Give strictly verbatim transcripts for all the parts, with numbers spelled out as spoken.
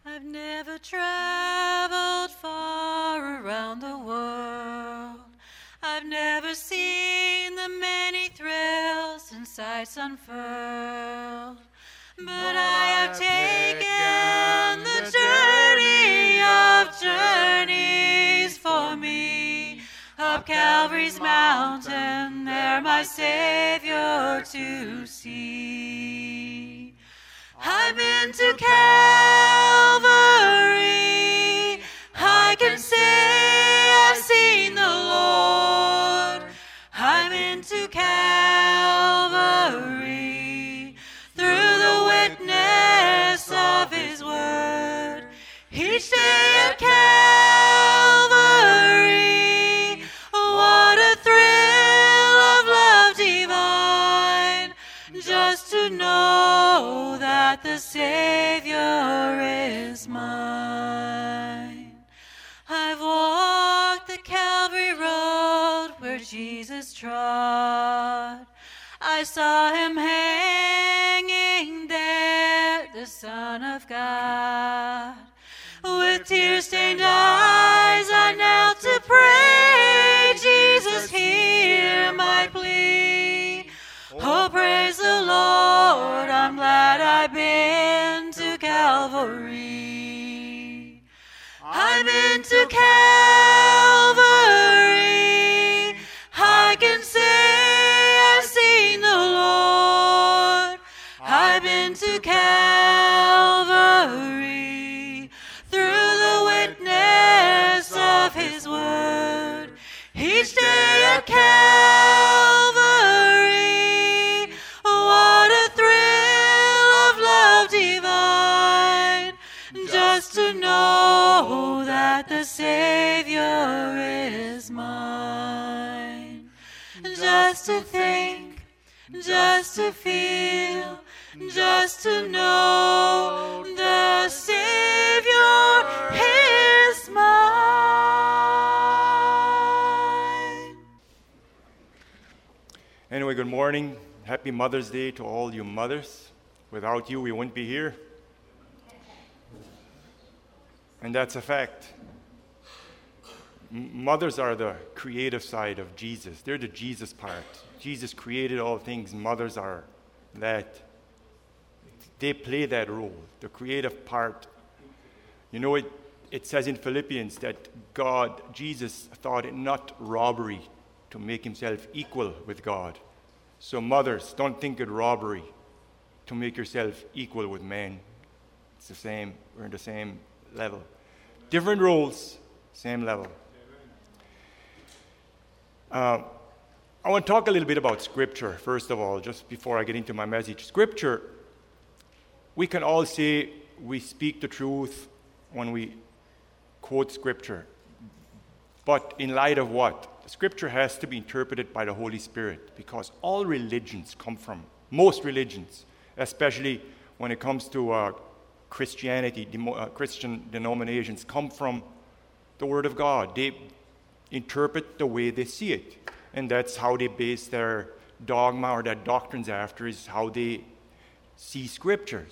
I've never traveled far around the world. I've never seen the many thrills and sights unfurled. But I have taken the journey of journeys for me. Up Calvary's mountain, there my Savior to see. I've been to Calvary, I can say I've seen the Lord. I've been to Calvary, through the witness of His word. Each day at Calvary, what a thrill of love divine, just to know that the Savior is mine. I've walked the Calvary road where Jesus trod. I saw Him hanging there, the Son of God. With tear-stained eyes I knelt to pray, Jesus, hear my plea. Oh, praise the Lord, I'm glad I've been to Calvary. I've been to Calvary, I can say I've seen the Lord. I've been to Calvary, through the witness of His word. Each day at Calvary, what a thrill of love divine, just to know that the Savior is mine. Just to think, just to feel, just to know the Savior is mine. Anyway, good morning. Happy Mother's Day to all you mothers. Without you, we wouldn't be here. And that's a fact. M- Mothers are the creative side of Jesus. They're the Jesus part. Jesus created all things. Mothers are that. They play that role, the creative part. You know, it, it says in Philippians that God, Jesus, thought it not robbery to make Himself equal with God. So mothers, don't think it robbery to make yourself equal with men. It's the same. We're in the same level. Different roles, same level. Uh, I want to talk a little bit about Scripture, first of all, just before I get into my message. Scripture, we can all say we speak the truth when we quote Scripture. But in light of what? Scripture has to be interpreted by the Holy Spirit, because all religions come from, most religions, especially when it comes to uh, Christianity, demo, uh, Christian denominations, come from the Word of God. They interpret the way they see it. And that's how they base their dogma or their doctrines after, is how they see Scriptures.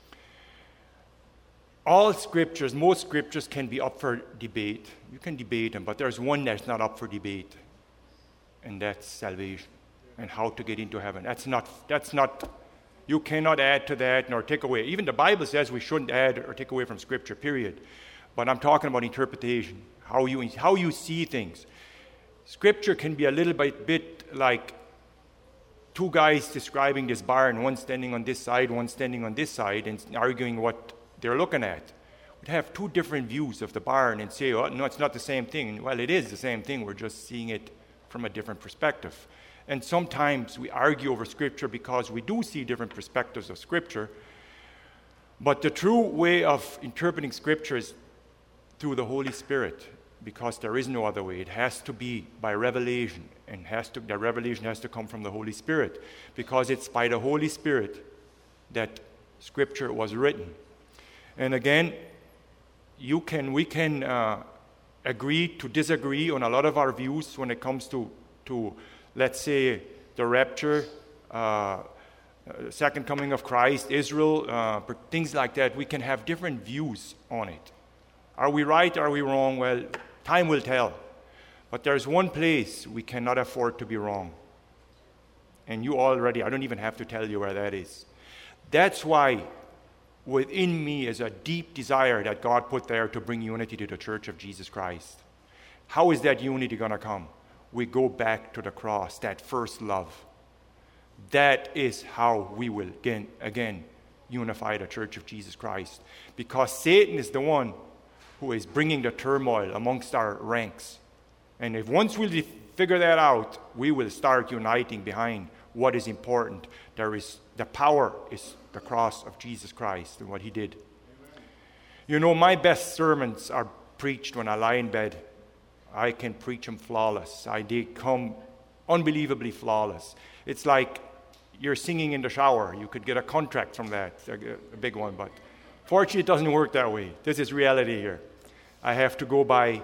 All Scriptures, most Scriptures can be up for debate. You can debate them, but there's one that's not up for debate, and that's salvation and how to get into heaven. That's not, that's not, you cannot add to that nor take away. Even the Bible says we shouldn't add or take away from Scripture, period. But I'm talking about interpretation, how you, how you see things. Scripture can be a little bit, bit like two guys describing this barn, one standing on this side, one standing on this side, and arguing what they're looking at. We'd have two different views of the barn and say, oh, no, it's not the same thing. Well, it is the same thing. We're just seeing it from a different perspective. And sometimes we argue over Scripture because we do see different perspectives of Scripture. But the true way of interpreting Scripture is through the Holy Spirit, because there is no other way. It has to be by revelation, and has to, the revelation has to come from the Holy Spirit, because it's by the Holy Spirit that Scripture was written. And again, you can, we can uh, agree to disagree on a lot of our views when it comes to, to let's say, the rapture, uh, uh, second coming of Christ, Israel, uh, things like that. We can have different views on it. Are we right? Are we wrong? Well, time will tell. But there's one place we cannot afford to be wrong. And you already, I don't even have to tell you where that is. That's why within me is a deep desire that God put there to bring unity to the Church of Jesus Christ. How is that unity going to come? We go back to the cross, that first love. That is how we will again, again unify the Church of Jesus Christ. Because Satan is the one who is bringing the turmoil amongst our ranks. And if once we figure that out, we will start uniting behind what is important. There is the power is the cross of Jesus Christ and what he did. Amen. You know, my best sermons are preached when I lie in bed. I can preach them flawless. I they come unbelievably flawless. It's like you're singing in the shower. You could get a contract from that, a, a big one. But fortunately, it doesn't work that way. This is reality here. I have to go by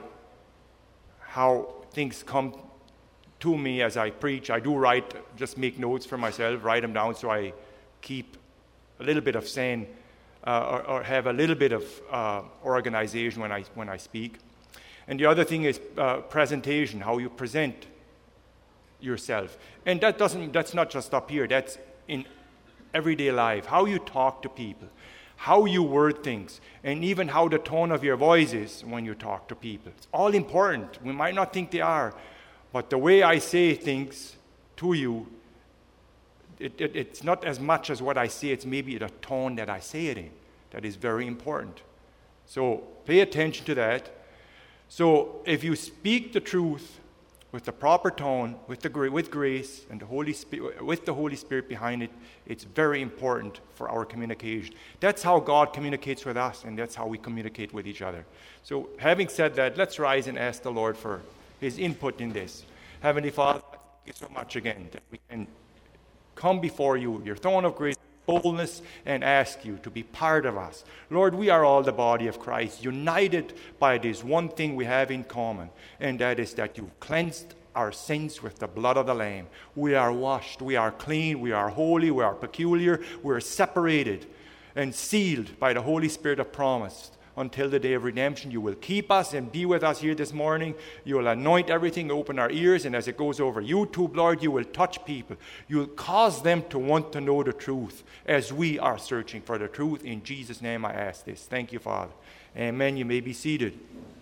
how things come to me as I preach. I do write, just make notes for myself, write them down so I keep a little bit of sane uh, or, or have a little bit of uh, organization when I when I speak. And the other thing is uh, presentation, how you present yourself. And that doesn't that's not just up here, that's in everyday life. How you talk to people, how you word things, and even how the tone of your voice is when you talk to people. It's all important. We might not think they are, but the way I say things to you, it, it, it's not as much as what I say, it's maybe the tone that I say it in that is very important. So pay attention to that. So if you speak the truth with the proper tone, with the with grace and the Holy Spirit, with the Holy Spirit behind it, it's very important for our communication. That's how God communicates with us, and that's how we communicate with each other. So having said that, let's rise and ask the Lord for his input in this. Heavenly Father, thank you so much again that we can come before you, your throne of grace, boldness, and ask you to be part of us. Lord, we are all the body of Christ, united by this one thing we have in common, and that is that you've cleansed our sins with the blood of the Lamb. We are washed, we are clean, we are holy, we are peculiar, we are separated and sealed by the Holy Spirit of promise. Until the day of redemption, you will keep us and be with us here this morning. You will anoint everything, open our ears, and as it goes over YouTube, Lord, you will touch people. You will cause them to want to know the truth as we are searching for the truth. In Jesus' name I ask this. Thank you, Father. Amen. You may be seated.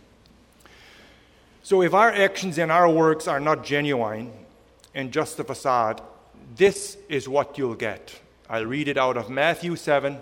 So if our actions and our works are not genuine and just a facade, this is what you'll get. I'll read it out of Matthew seven,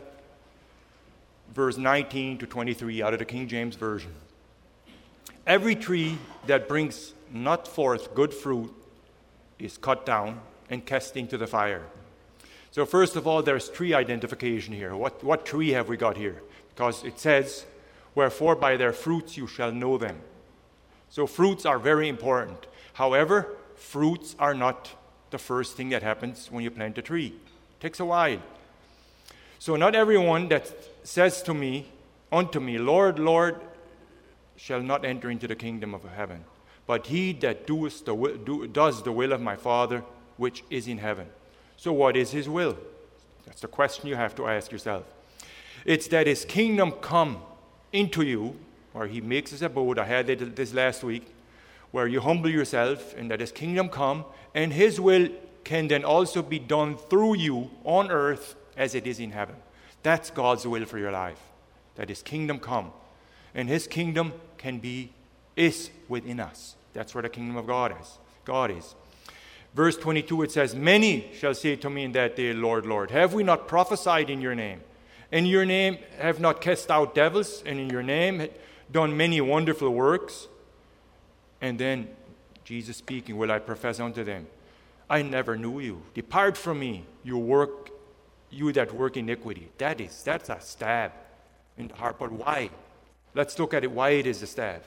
verse nineteen to twenty-three out of the King James Version. Every tree that brings not forth good fruit is cut down and cast into the fire. So first of all, there's tree identification here. What, what tree have we got here? Because it says, wherefore by their fruits you shall know them. So fruits are very important. However, fruits are not the first thing that happens when you plant a tree. It takes a while. So not everyone that says to me, unto me, Lord, Lord, shall not enter into the kingdom of heaven, but he that doeth the will, do, does the will of my Father which is in heaven. So what is his will? That's the question you have to ask yourself. It's that his kingdom come into you, where he makes his abode. I had it this last week, where you humble yourself, and that his kingdom come, and his will can then also be done through you on earth as it is in heaven. That's God's will for your life, that his kingdom come. And his kingdom can be, is within us. That's where the kingdom of God is. God is. Verse twenty-two, it says, many shall say to me in that day, Lord, Lord, have we not prophesied in your name? In your name have not cast out devils, and in your name done many wonderful works? And then Jesus speaking, will I profess unto them, I never knew you. Depart from me, you work, you that work iniquity. That is, that's a stab in the heart. But why? Let's look at it, why it is a stab.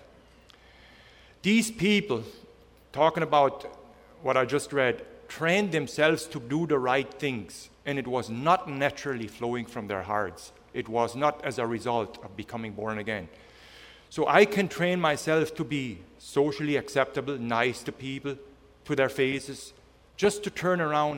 These people, talking about what I just read, trained themselves to do the right things, and it was not naturally flowing from their hearts. It was not as a result of becoming born again. So I can train myself to be socially acceptable, nice to people, to their faces, just to turn around and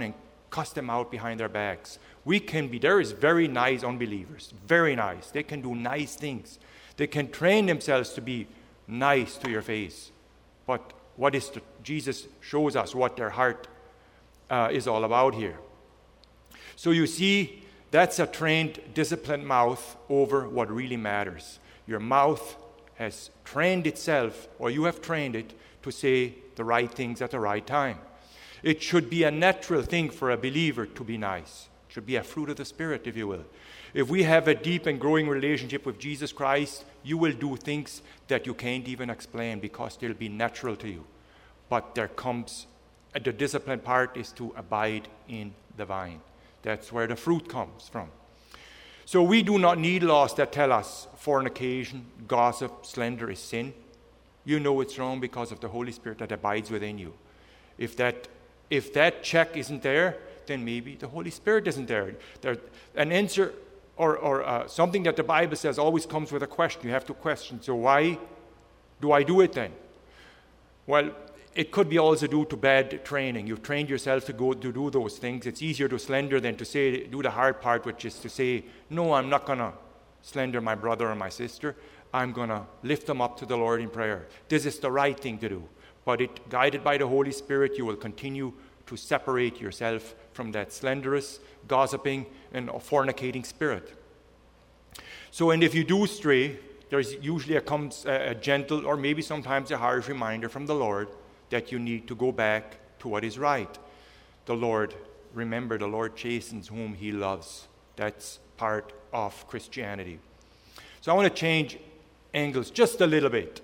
cuss them out behind their backs. We can be, there is very nice unbelievers, very nice. They can do nice things. They can train themselves to be nice to your face. But what is the, Jesus shows us what their heart uh, is all about here. So you see, that's a trained, disciplined mouth over what really matters. Your mouth has trained itself, or you have trained it, to say the right things at the right time. It should be a natural thing for a believer to be nice. It should be a fruit of the Spirit, if you will. If we have a deep and growing relationship with Jesus Christ, you will do things that you can't even explain because they'll be natural to you. But there comes, the disciplined part is to abide in the vine. That's where the fruit comes from. So we do not need laws that tell us fornication, gossip, slander is sin. You know it's wrong because of the Holy Spirit that abides within you. If that if that check isn't there, then maybe the Holy Spirit isn't there. there an answer or, or uh, something that the Bible says always comes with a question. You have to question. So why do I do it then? Well, it could be also due to bad training. You've trained yourself to go to do those things. It's easier to slander than to say do the hard part, which is to say, no, I'm not going to slander my brother or my sister. I'm going to lift them up to the Lord in prayer. This is the right thing to do. But it, guided by the Holy Spirit, you will continue to separate yourself from that slanderous, gossiping, and fornicating spirit. So, and if you do stray, there's usually a, comes a, a gentle or maybe sometimes a harsh reminder from the Lord that you need to go back to what is right. The Lord, remember, the Lord chastens whom he loves. That's part of Christianity. So I want to change angles just a little bit.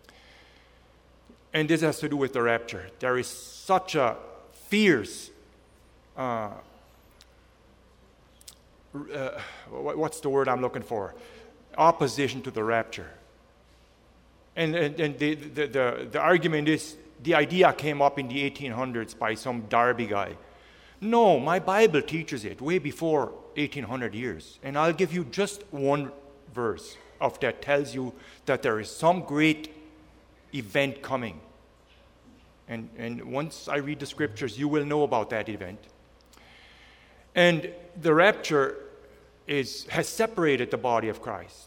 And this has to do with the rapture. There is such a fierce, uh, uh, what's the word I'm looking for? Opposition to the rapture. And, and, and the, the, the, the argument is, the idea came up in the eighteen hundreds by some Darby guy. No, my Bible teaches it way before eighteen hundred years. And I'll give you just one verse of that tells you that there is some great event coming. And, and once I read the scriptures, you will know about that event. And the rapture is, has separated the body of Christ.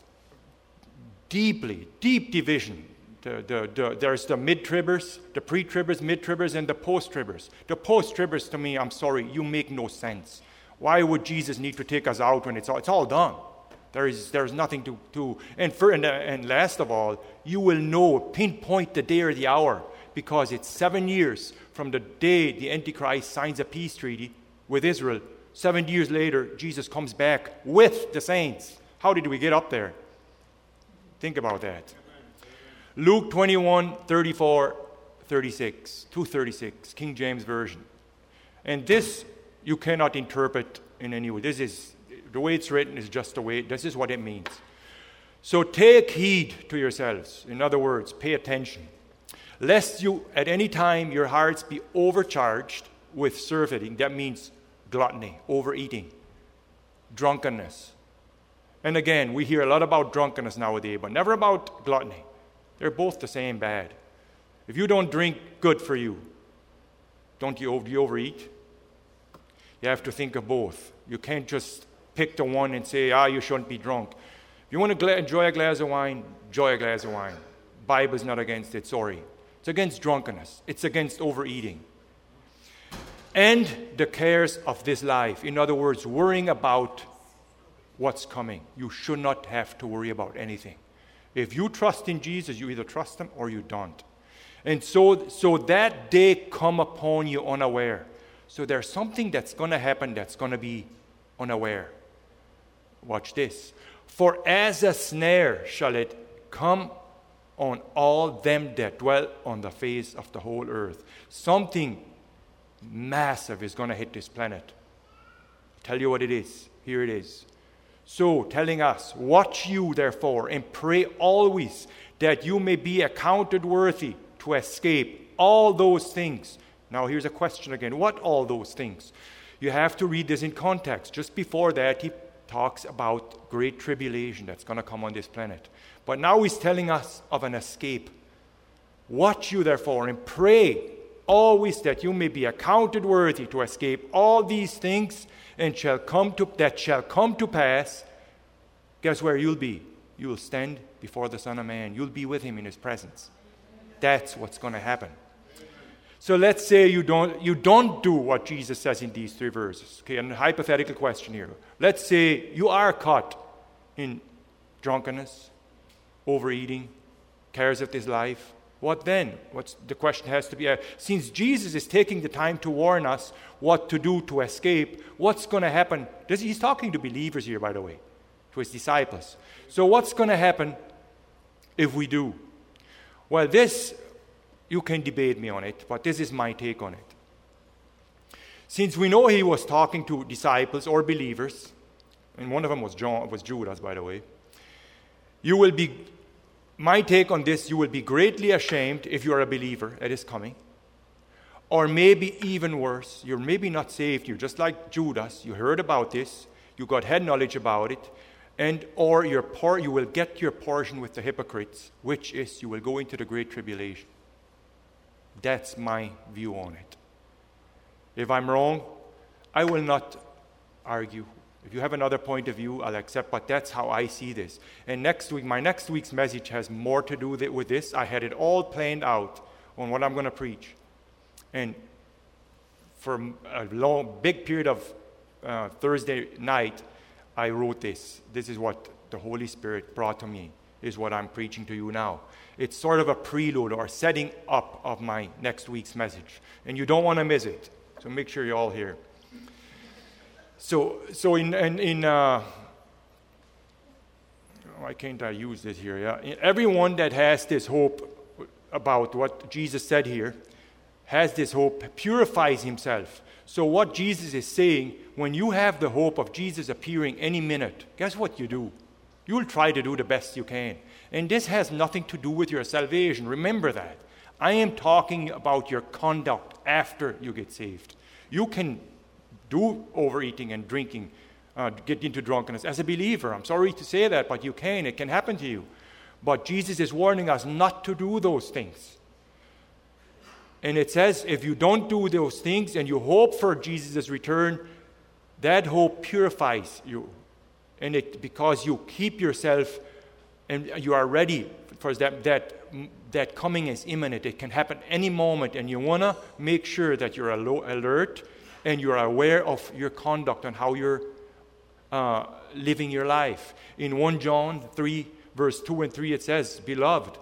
Deeply, deep division. The, the, the, there's the mid-tribbers, the pre-tribbers, mid-tribbers, and the post-tribbers. The post-tribbers, to me, I'm sorry, you make no sense. Why would Jesus need to take us out when it's all, it's all done? There is there's nothing to do. And, for, and, uh, and last of all, you will know, pinpoint the day or the hour, because it's seven years from the day the Antichrist signs a peace treaty with Israel. Seven years later, Jesus comes back with the saints. How did we get up there? Think about that. Luke twenty-one, thirty-four, thirty-six, two thirty-six, King James Version. And this you cannot interpret in any way. This is, the way it's written is just the way, this is what it means. So take heed to yourselves. In other words, pay attention. Lest you at any time your hearts be overcharged with surfeiting. That means gluttony, overeating, drunkenness. And again, we hear a lot about drunkenness nowadays, but never about gluttony. They're both the same bad. If you don't drink, good for you. Don't you, do you overeat? You have to think of both. You can't just pick the one and say, ah, you shouldn't be drunk. If you want to gla- enjoy a glass of wine, enjoy a glass of wine. Bible's not against it, sorry. It's against drunkenness. It's against overeating. And the cares of this life. In other words, worrying about what's coming. You should not have to worry about anything. If you trust in Jesus, you either trust him or you don't. And so, so that day come upon you unaware. So there's something that's going to happen that's going to be unaware. Watch this. For as a snare shall it come on all them that dwell on the face of the whole earth. Something massive is going to hit this planet. I'll tell you what it is. Here it is. So, telling us, watch you therefore, and pray always that you may be accounted worthy to escape all those things. Now, here's a question again. What all those things? You have to read this in context. Just before that, he talks about great tribulation that's going to come on this planet. But now he's telling us of an escape. Watch you therefore, and pray always that you may be accounted worthy to escape all these things and shall come to that shall come to pass. Guess where you'll be? You will stand before the Son of Man. You'll be with him in his presence. That's what's going to happen. So let's say you don't you don't do what Jesus says in these three verses. Okay, and a hypothetical question here. Let's say you are caught in drunkenness, overeating, cares of this life. What then? What's the question has to be asked. Since Jesus is taking the time to warn us what to do to escape, what's going to happen? This, he's talking to believers here, by the way, to his disciples. So what's going to happen if we do? Well, this, you can debate me on it, but this is my take on it. Since we know he was talking to disciples or believers, and one of them was John, was Judas, by the way, you will be, my take on this, you will be greatly ashamed if you are a believer at his coming. Or maybe even worse, you're maybe not saved, you're just like Judas, you heard about this, you got head knowledge about it, and or your por- you will get your portion with the hypocrites, which is you will go into the great tribulation. That's my view on it. If I'm wrong, I will not argue. If you have another point of view, I'll accept, but that's how I see this. And next week, my next week's message has more to do with this. I had it all planned out on what I'm going to preach. And for a long, big period of uh, Thursday night, I wrote this. This is what the Holy Spirit brought to me, is what I'm preaching to you now. It's sort of a prelude or setting up of my next week's message. And you don't want to miss it. So make sure you're all here. So, so in, in, in uh, why can't I use this here? Yeah, everyone that has this hope about what Jesus said here, has this hope, purifies himself. So what Jesus is saying, when you have the hope of Jesus appearing any minute, guess what you do? You'll try to do the best you can. And this has nothing to do with your salvation. Remember that. I am talking about your conduct after you get saved. You can do overeating and drinking, uh, get into drunkenness. As a believer, I'm sorry to say that, but you can. It can happen to you. But Jesus is warning us not to do those things. And it says, if you don't do those things and you hope for Jesus' return, that hope purifies you. And it because you keep yourself and you are ready for that, that, that coming is imminent. It can happen any moment, and you want to make sure that you're alert and you're aware of your conduct and how you're uh, living your life. In First John three, verse two and three, it says, Beloved,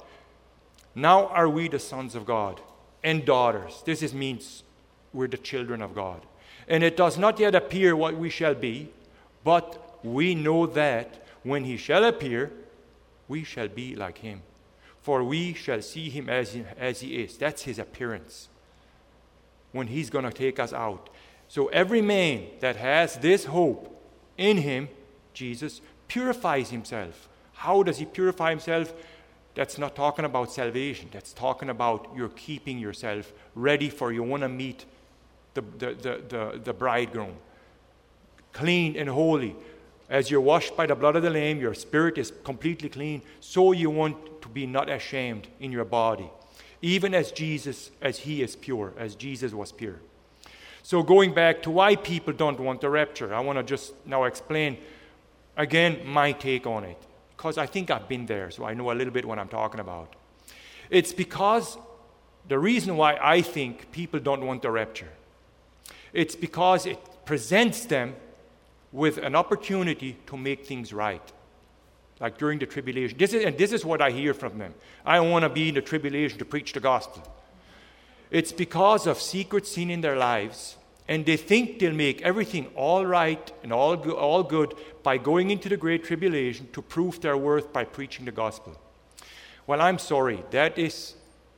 now are we the sons of God and daughters. This is, means we're the children of God. And it does not yet appear what we shall be, but we know that when he shall appear, we shall be like him. For we shall see him as he, as he is. That's his appearance, when he's going to take us out. So every man that has this hope in him, Jesus, purifies himself. How does he purify himself? That's not talking about salvation. That's talking about you're keeping yourself ready for you want to meet the, the, the, the, the bridegroom. Clean and holy. As you're washed by the blood of the Lamb, your spirit is completely clean. So you want to be not ashamed in your body. Even as Jesus, as he is pure, as Jesus was pure. So going back to why people don't want the rapture, I want to just now explain again my take on it. Because I think I've been there, so I know a little bit what I'm talking about. It's because the reason why I think people don't want the rapture, it's because it presents them with an opportunity to make things right. Like during the tribulation. This is, and this is what I hear from them. I want to be in the tribulation to preach the gospel. It's because of secret sin in their lives, and they think they'll make everything all right and all go- all good by going into the great tribulation to prove their worth by preaching the gospel. Well, I'm sorry. That is,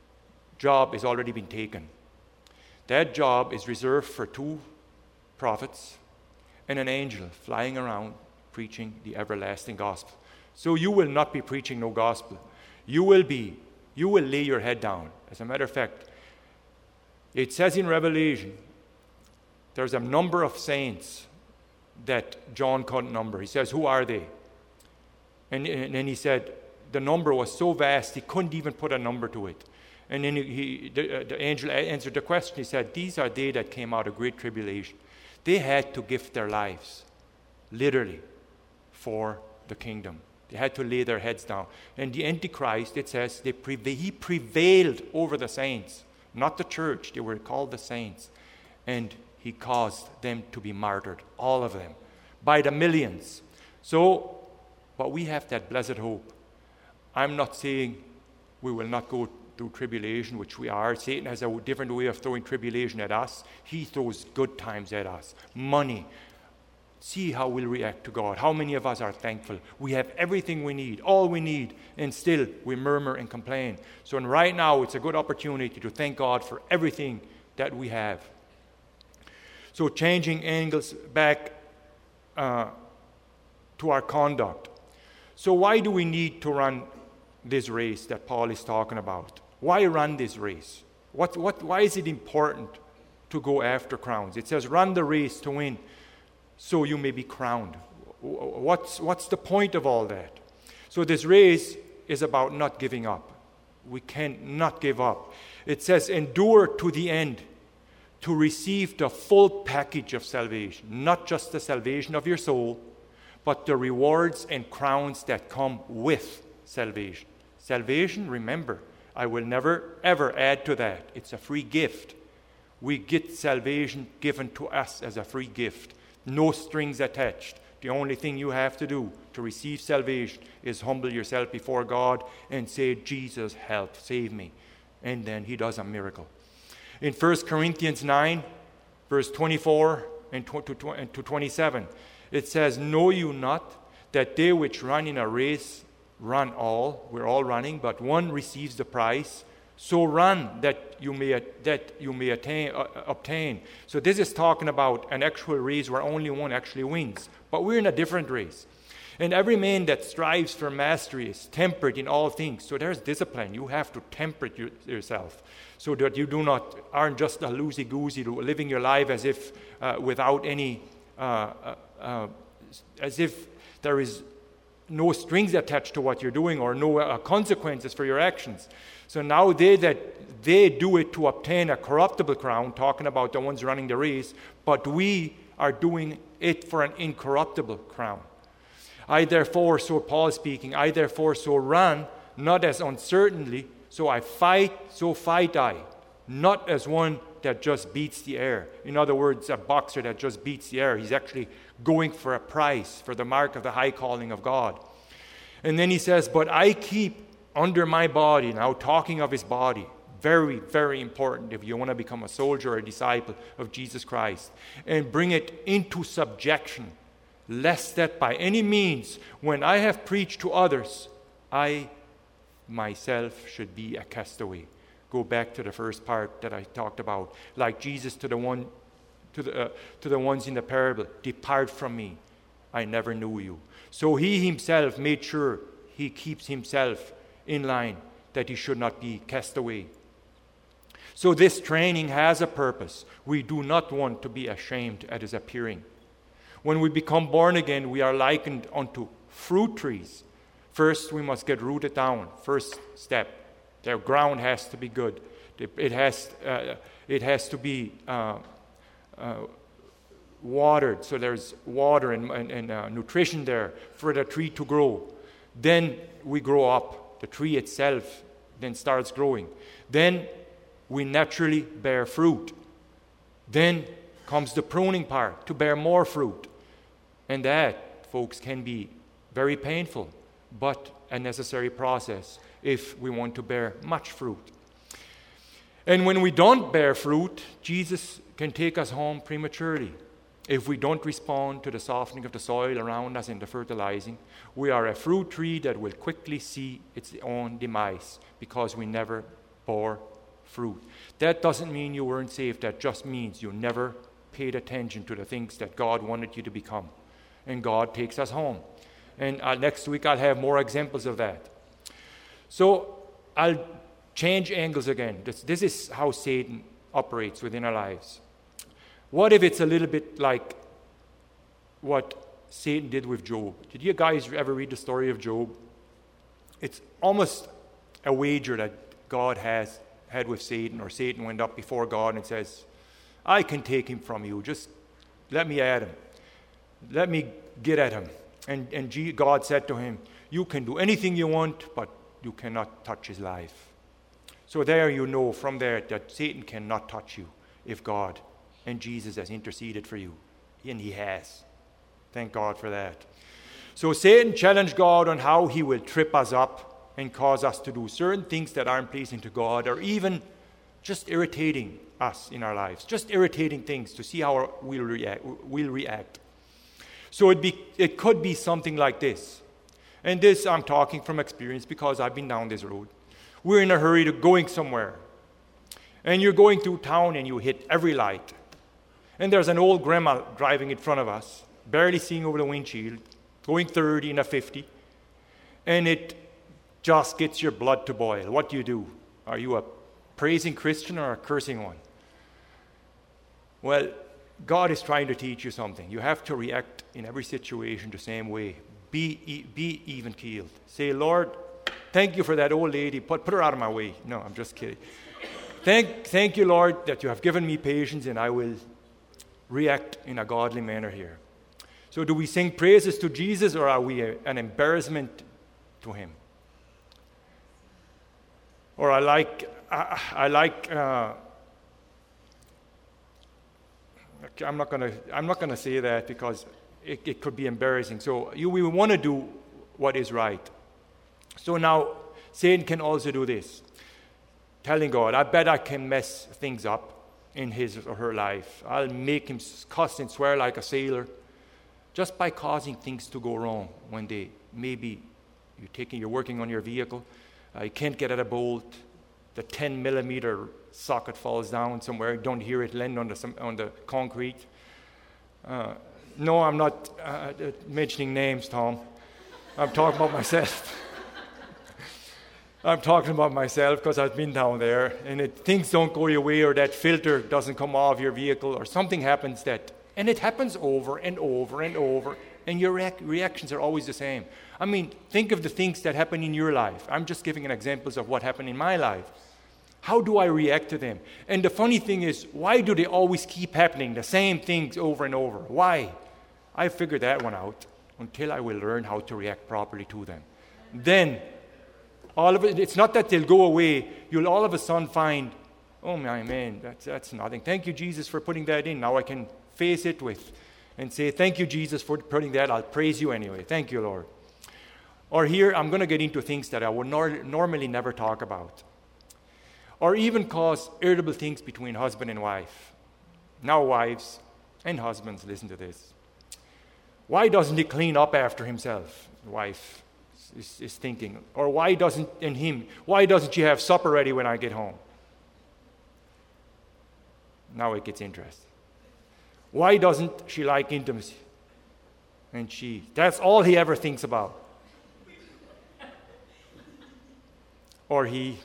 job has already been taken. That job is reserved for two prophets and an angel flying around preaching the everlasting gospel. So you will not be preaching no gospel. You will be, you will lay your head down. As a matter of fact, it says in Revelation, there's a number of saints that John couldn't number. He says, who are they? And, and then he said, the number was so vast, he couldn't even put a number to it. And then he, he, the, uh, the angel answered the question. He said, these are they that came out of great tribulation. They had to give their lives, literally, for the kingdom. They had to lay their heads down. And the Antichrist, it says, they preva- he prevailed over the saints, not the church. They were called the saints. And he caused them to be martyred, all of them, by the millions. So, but we have that blessed hope. I'm not saying we will not go through tribulation, which we are. Satan has a different way of throwing tribulation at us. He throws good times at us, money. See how we'll react to God. How many of us are thankful? We have everything we need, all we need, and still we murmur and complain. So and right now, it's a good opportunity to thank God for everything that we have. So changing angles back uh, to our conduct. So why do we need to run this race that Paul is talking about? Why run this race? What, what, why is it important to go after crowns? It says, run the race to win, so you may be crowned. What's, what's the point of all that? So this race is about not giving up. We cannot give up. It says, endure to the end to receive the full package of salvation, not just the salvation of your soul, but the rewards and crowns that come with salvation. Salvation, remember, I will never, ever add to that. It's a free gift. We get salvation given to us as a free gift. No strings attached. The only thing you have to do to receive salvation is humble yourself before God and say, Jesus, help, save me. And then he does a miracle. In First Corinthians nine, verse twenty-four and to twenty-seven, it says, know you not that they which run in a race run all, we're all running, but one receives the prize. So run that you may that you may attain, uh, obtain. So this is talking about an actual race where only one actually wins. But we're in a different race. And every man that strives for mastery is temperate in all things. So there's discipline. You have to temper your, yourself so that you do not aren't just a loosey-goosey, living your life as if uh, without any, uh, uh, uh, as if there is no strings attached to what you're doing or no uh, consequences for your actions. So now they that they do it to obtain a corruptible crown, talking about the ones running the race, but we are doing it for an incorruptible crown. I therefore, so Paul speaking, I therefore so run, not as uncertainly, so I fight, so fight I, not as one that just beats the air. In other words, a boxer that just beats the air. He's actually going for a prize, for the mark of the high calling of God. And then he says, but I keep under my body, now talking of his body, very, very important if you want to become a soldier or a disciple of Jesus Christ, and bring it into subjection, lest that by any means, when I have preached to others, I myself should be a castaway. Go back to the first part that I talked about, like Jesus to the one, to the uh, to the ones in the parable, depart from me, I never knew you. So he himself made sure he keeps himself in line, that he should not be cast away. So this training has a purpose. We do not want to be ashamed at his appearing. When we become born again, we are likened unto fruit trees. First, we must get rooted down. First step. The ground has to be good. It has, uh, it has to be uh, uh, watered, so there's water and, and, and uh, nutrition there for the tree to grow. Then we grow up. The tree itself then starts growing. Then we naturally bear fruit. Then comes the pruning part to bear more fruit. And that, folks, can be very painful, but a necessary process if we want to bear much fruit. And when we don't bear fruit, Jesus can take us home prematurely. If we don't respond to the softening of the soil around us and the fertilizing, we are a fruit tree that will quickly see its own demise because we never bore fruit. That doesn't mean you weren't saved. That just means you never paid attention to the things that God wanted you to become. And God takes us home. And uh, next week I'll have more examples of that. So I'll change angles again. This, this is how Satan operates within our lives. What if it's a little bit like what Satan did with Job? Did you guys ever read the story of Job? It's almost a wager that God has had with Satan, or Satan went up before God and says, I can take him from you. Just let me at him. Let me get at him. And, and God said to him, you can do anything you want, but you cannot touch his life. So there you know from there that Satan cannot touch you if God and Jesus has interceded for you. And he has. Thank God for that. So Satan challenged God on how he will trip us up and cause us to do certain things that aren't pleasing to God, or even just irritating us in our lives, just irritating things to see how we'll react. We'll react. So it, be, it could be something like this. And this I'm talking from experience because I've been down this road. We're in a hurry to going somewhere. And you're going through town and you hit every light. And there's an old grandma driving in front of us, barely seeing over the windshield, going thirty in a fifty. And it just gets your blood to boil. What do you do? Are you a praising Christian or a cursing one? Well, God is trying to teach you something. You have to react in every situation the same way. Be, be even-keeled. Say, Lord, thank you for that old lady. Put, put her out of my way. No, I'm just kidding. Thank, thank you, Lord, that you have given me patience, and I will react in a godly manner here. So do we sing praises to Jesus, or are we a, an embarrassment to him? Or I like, I, I like, uh, I'm not gonna, I'm not gonna say that because it, it could be embarrassing. So you, we want to do what is right. So now Satan can also do this, telling God, I bet I can mess things up in his or her life. I'll make him cuss and swear like a sailor, just by causing things to go wrong when they maybe you're taking, you're working on your vehicle. Uh, you can't get at a bolt. The ten millimeter socket falls down somewhere. You don't hear it land on the, on the concrete. Uh, no, I'm not uh, mentioning names, Tom. I'm talking about myself. I'm talking about myself because I've been down there. And it, things don't go your way, or that filter doesn't come off your vehicle, or something happens that, and it happens over and over and over. And your reac- reactions are always the same. I mean, think of the things that happen in your life. I'm just giving an examples of what happened in my life. How do I react to them? And the funny thing is, why do they always keep happening, the same things over and over? Why? I figured that one out until I will learn how to react properly to them. Then, all of it, it's not that they'll go away. You'll all of a sudden find, oh my man, that's, that's nothing. Thank you, Jesus, for putting that in. Now I can face it with and say, thank you, Jesus, for putting that. I'll praise you anyway. Thank you, Lord. Or here, I'm going to get into things that I would nor- normally never talk about. Or even cause irritable things between husband and wife. Now, wives and husbands, listen to this. Why doesn't he clean up after himself? The wife is, is thinking. Or why doesn't, and him, why doesn't she have supper ready when I get home? Now it gets interesting. Why doesn't she like intimacy? And she, that's all he ever thinks about. Or he,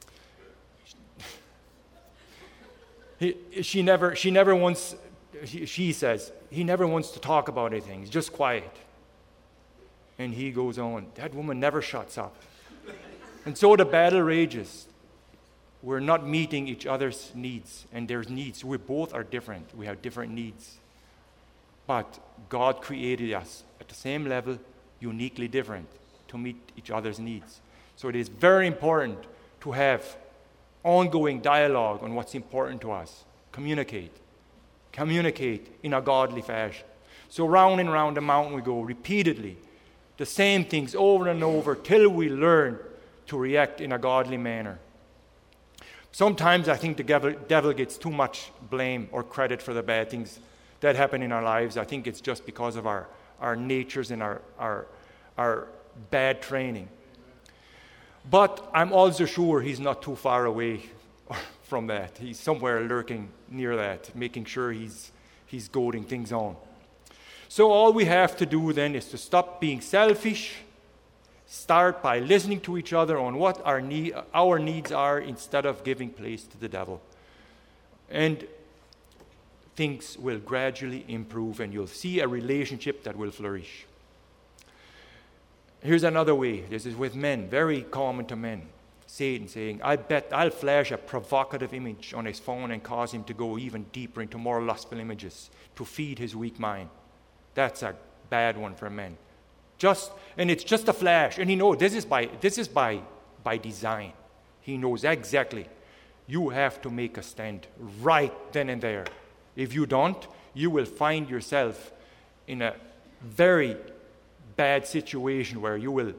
he she never, she never wants, she, she says, he never wants to talk about anything. He's just quiet. And he goes on, that woman never shuts up. And so the battle rages. We're not meeting each other's needs, and there's needs. We both are different. We have different needs. But God created us at the same level, uniquely different, to meet each other's needs. So it is very important to have ongoing dialogue on what's important to us. Communicate. Communicate in a godly fashion. So round and round the mountain we go, repeatedly. The same things over and over till we learn to react in a godly manner. Sometimes I think the devil, devil gets too much blame or credit for the bad things that happen in our lives. I think it's just because of our, our natures and our, our, our bad training. But I'm also sure he's not too far away from that. He's somewhere lurking near that, making sure he's, he's goading things on. So all we have to do then is to stop being selfish. Start by listening to each other on what our need, our needs are instead of giving place to the devil. And things will gradually improve, and you'll see a relationship that will flourish. Here's another way. This is with men, very common to men. Satan saying, I bet I'll flash a provocative image on his phone and cause him to go even deeper into more lustful images to feed his weak mind. That's a bad one for men. Just, and it's just a flash. And he knows this is by this is by by design. He knows exactly. You have to make a stand right then and there. If you don't, you will find yourself in a very bad situation where you will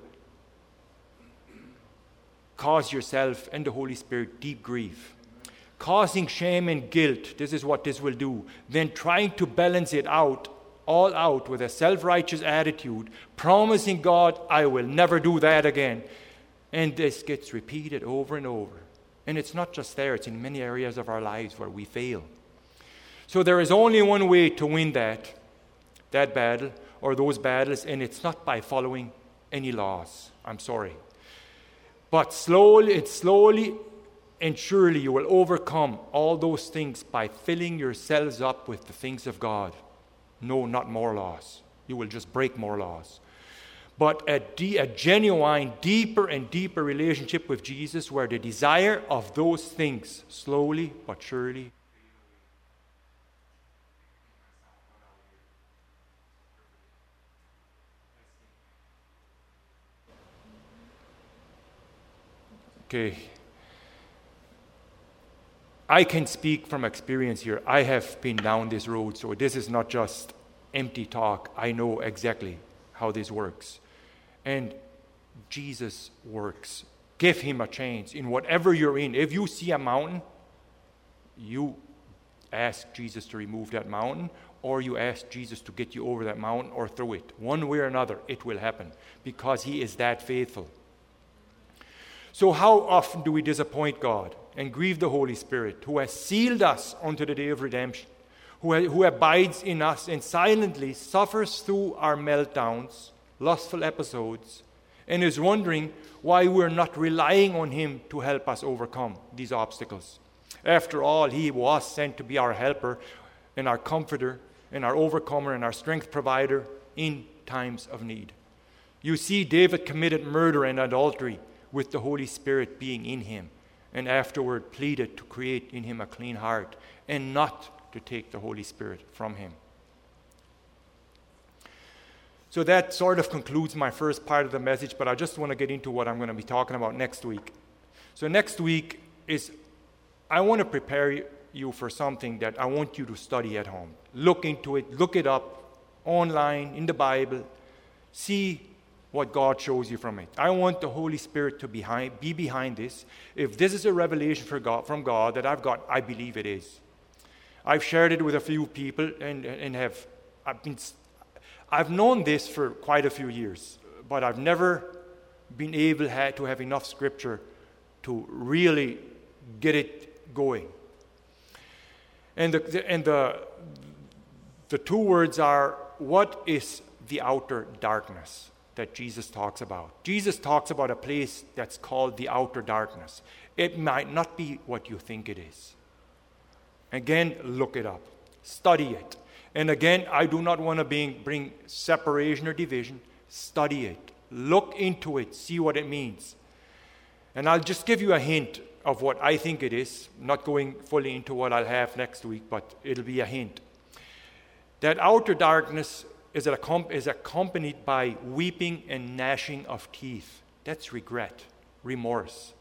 cause yourself and the Holy Spirit deep grief. Causing shame and guilt, this is what this will do. Then trying to balance it out, all out with a self-righteous attitude, promising God, I will never do that again. And this gets repeated over and over. And it's not just there, it's in many areas of our lives where we fail. So there is only one way to win that, that battle or those battles, and it's not by following any laws. I'm sorry. But slowly, it's slowly and surely you will overcome all those things by filling yourselves up with the things of God. No, not more laws. You will just break more laws. But a, de- a genuine, deeper and deeper relationship with Jesus where the desire of those things slowly but surely Okay. I can speak from experience here. I have been down this road, so this is not just empty talk. I know exactly how this works. And Jesus works. Give him a chance in whatever you're in. If you see a mountain, you ask Jesus to remove that mountain, or you ask Jesus to get you over that mountain or through it. One way or another, it will happen because he is that faithful. So how often do we disappoint God and grieve the Holy Spirit, who has sealed us unto the day of redemption, who, ha- who abides in us and silently suffers through our meltdowns, lustful episodes, and is wondering why we're not relying on him to help us overcome these obstacles. After all, he was sent to be our helper and our comforter and our overcomer and our strength provider in times of need. You see, David committed murder and adultery with the Holy Spirit being in him, and afterward pleaded to create in him a clean heart and not to take the Holy Spirit from him. So that sort of concludes my first part of the message, but I just want to get into what I'm going to be talking about next week. So next week is, I want to prepare you for something that I want you to study at home. Look into it, look it up online, in the Bible, see what God shows you from it. I want the Holy Spirit to behind, be behind this. If this is a revelation for God, from God that I've got, I believe it is. I've shared it with a few people and, and have I've been I've known this for quite a few years, but I've never been able to have enough scripture to really get it going. And the, the and the the two words are, what is the outer darkness that Jesus talks about? Jesus talks about a place that's called the outer darkness. It might not be what you think it is. Again, look it up. Study it. And again, I do not want to bring, bring separation or division. Study it. Look into it. See what it means. And I'll just give you a hint of what I think it is. Not going fully into what I'll have next week, but it'll be a hint. That outer darkness is, is accompanied by weeping and gnashing of teeth. That's regret, remorse.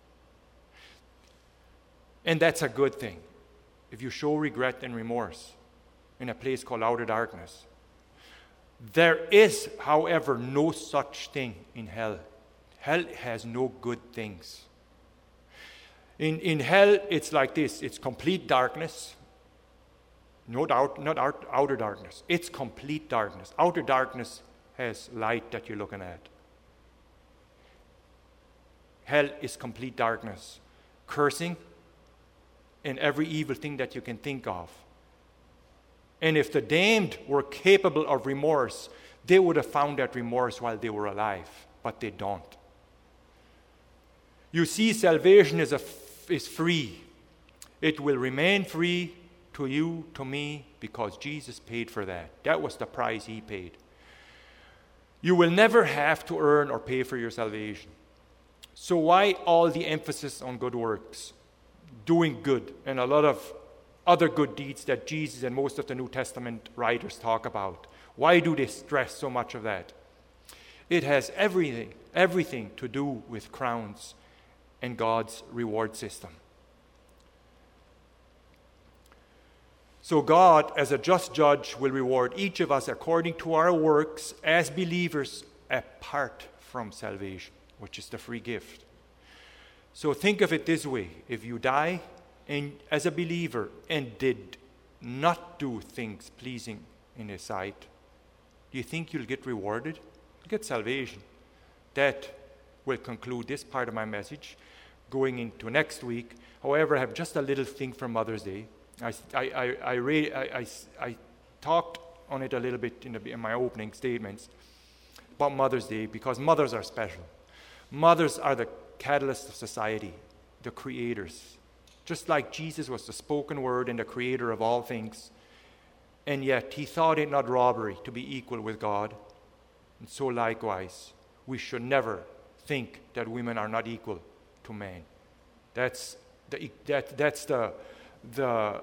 And that's a good thing. If you show regret and remorse in a place called outer darkness. There is, however, no such thing in hell. Hell has no good things. In, in hell, it's like this. It's complete darkness. No doubt, not out, outer darkness. It's complete darkness. Outer darkness has light that you're looking at. Hell is complete darkness. Cursing and every evil thing that you can think of. And if the damned were capable of remorse, they would have found that remorse while they were alive, but they don't. You see, salvation is, a, is free. It will remain free to you, to me, because Jesus paid for that. That was the price he paid. You will never have to earn or pay for your salvation. So why all the emphasis on good works, doing good, and a lot of other good deeds that Jesus and most of the New Testament writers talk about? Why do they stress so much of that? It has everything, everything to do with crowns and God's reward system. So God, as a just judge, will reward each of us according to our works as believers apart from salvation, which is the free gift. So think of it this way. If you die and, as a believer and did not do things pleasing in His sight, do you think you'll get rewarded? You'll get salvation. That will conclude this part of my message. Going into next week, however, I have just a little thing for Mother's Day. I, I, I, I, re, I, I, I talked on it a little bit in, the, in my opening statements about Mother's Day because mothers are special. Mothers are the catalyst of society, the creators. Just like Jesus was the spoken word and the creator of all things, and yet He thought it not robbery to be equal with God. And so likewise, we should never think that women are not equal to men. That's the, that, that's the The,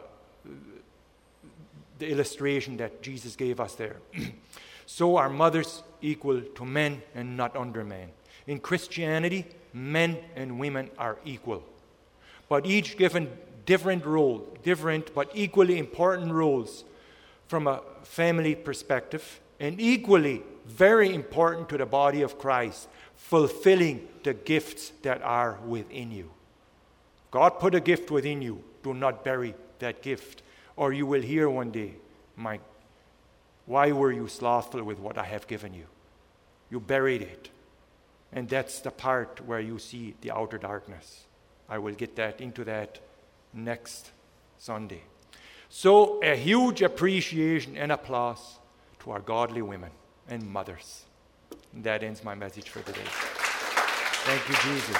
the illustration that Jesus gave us there. So are mothers equal to men and not under men. In Christianity, men and women are equal, but each given different role, different but equally important roles from a family perspective, and equally very important to the body of Christ, fulfilling the gifts that are within you. God put a gift within you. Do not bury that gift, or you will hear one day, "My, why were you slothful with what I have given you?" You buried it. And that's the part where you see the outer darkness. I will get that into that next Sunday. So a huge appreciation and applause to our godly women and mothers. And that ends my message for today. Thank you, Jesus.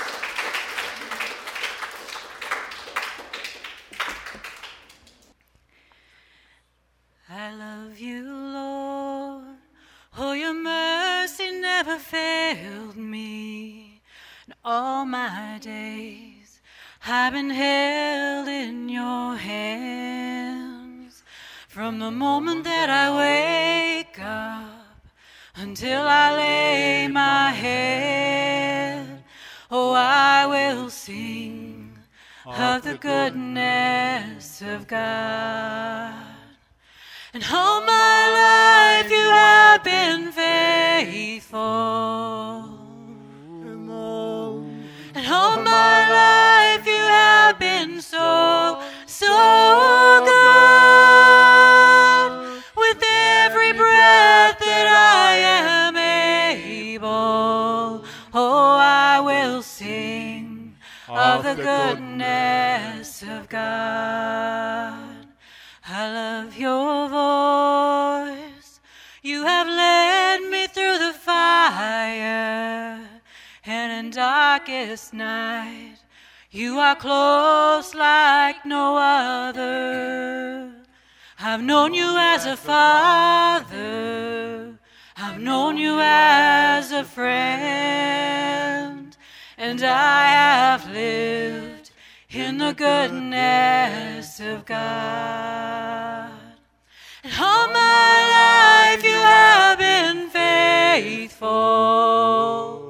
I love you, Lord. Oh, your mercy never failed me. In all my days, I've been held in your hands. From the moment that I wake up until I lay my head, oh, I will sing of the goodness of God. And all my life you have been faithful. And all my life you have been so, so good. With every breath that I am able, oh, I will sing of the goodness of God. I love your voice. You have led me through the fire, and in darkest night, you are close like no other. I've known you as a father. I've known you as a friend, and I have lived in the goodness of God. And all my life you have been faithful.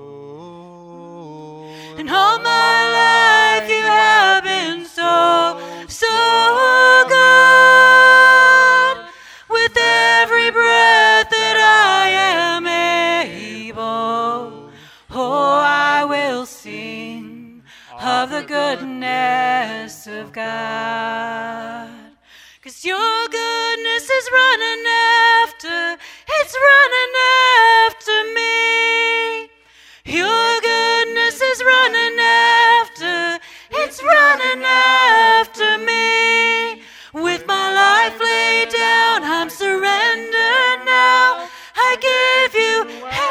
And all my life you have been so, so good. With every breath that I am able, oh, I will sing of the goodness of God. 'Cause your goodness is running after, it's running after me. Your goodness is running after, it's running after me. With my life laid down, I'm surrendered now. I give you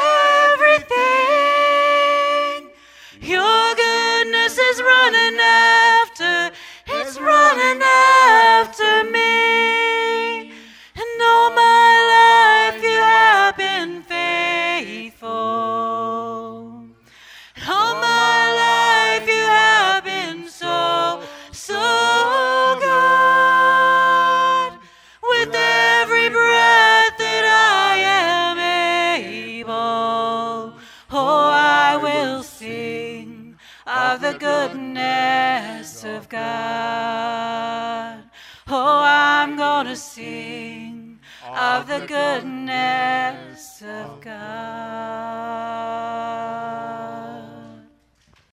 everything. Your goodness is running after, it's running after me. And all my life you have been faithful. And all my life of the goodness of God. Oh, I'm gonna sing of the goodness of God.